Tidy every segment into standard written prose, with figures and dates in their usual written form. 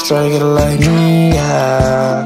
regular like me, yeah.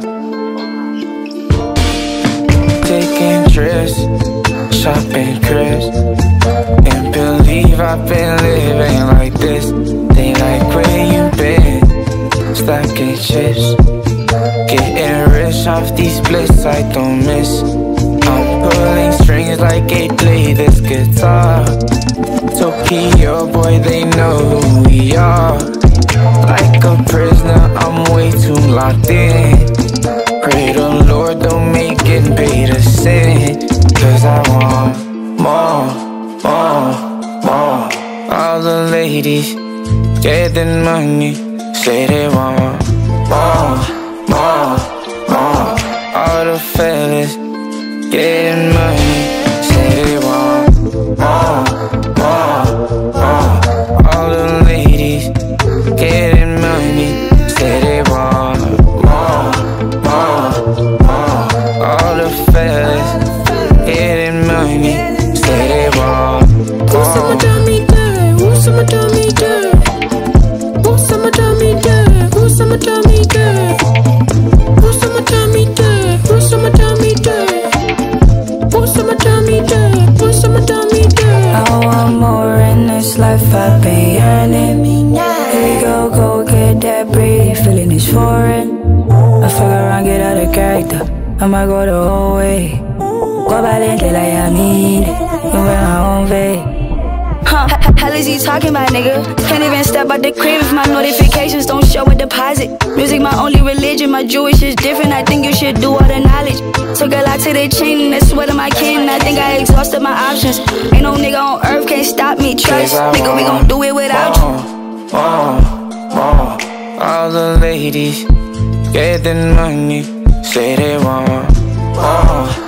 Taking trips, shopping cribs. Can't believe I've been living like this. They like where you been, stacking chips. Getting rich off these splits I don't miss. I'm pulling strings like they play this guitar. Tokyo boy, they know who we are. Like a prisoner, I'm way too locked in. Pray the Lord don't make it pay to sin. Cause I want more, more, more. All the ladies getting money, say they want more, more, more. All the fellas getting money, say they want more, more, more. All the ladies getting money, say they want more, more, more. All the fellas getting money, say they want more. Want some tell me that? Want some tell me that? Want some tell me that? Want some tell me that? Want some tell me that? Want some tell me that? Want some tell me that? Want some tell me that? I want more in this life, I've been yearning. Here we go get that breed, feeling is foreign. I fuck around, get out of character, I might go the whole way. Go valiente like I mean it, go wear my own way. Hell is he talking about, nigga? Can't even step out the crib if my notifications don't show a deposit. Music my only religion, my Jewish is different. I think you should do all the knowledge. Took a lot to the chin, that's sweat of my kin. I think I exhausted my options. Ain't no nigga on earth can't stop me. Trust, nigga, we gon' do it without you. All the ladies getting money, say they want more.